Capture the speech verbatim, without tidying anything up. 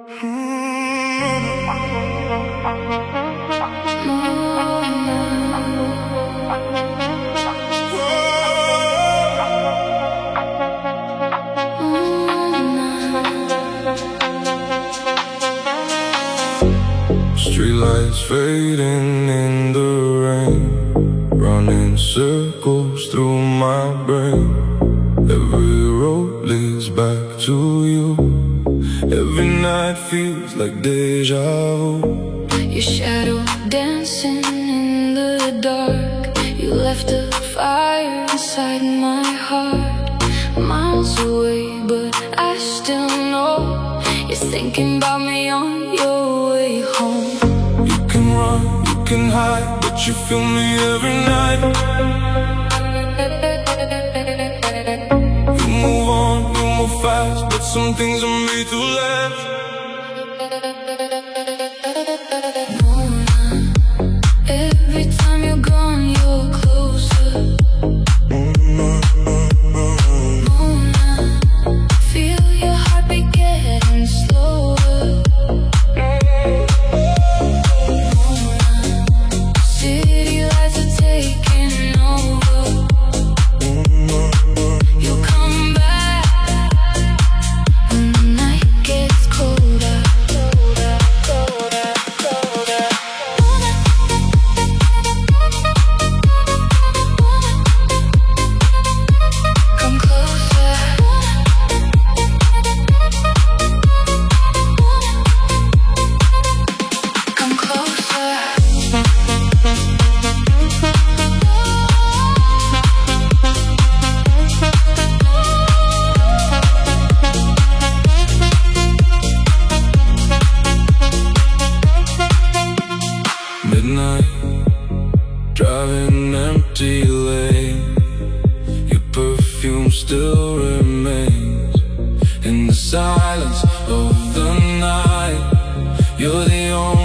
Streetlights fading in the rain, running circles through my brain. Every road leads back to you. Every night feels like deja vu. Your shadow dancing in the dark. You left a fire inside my heart. Miles away, but I still know you're thinking about me on your way home. You can run, you can hide, but you feel me every night. You move on, you move fast, but some things are made to last. Every time you're gone, you're closer. Mona, feel your heartbeat getting slower. Mona, city lights are taking over. You'll come back when the night gets colder, colder, colder, colder. Come closer. Come closer. Midnight, driving empty lane. Your perfume still remains in the silence of the night. You're the only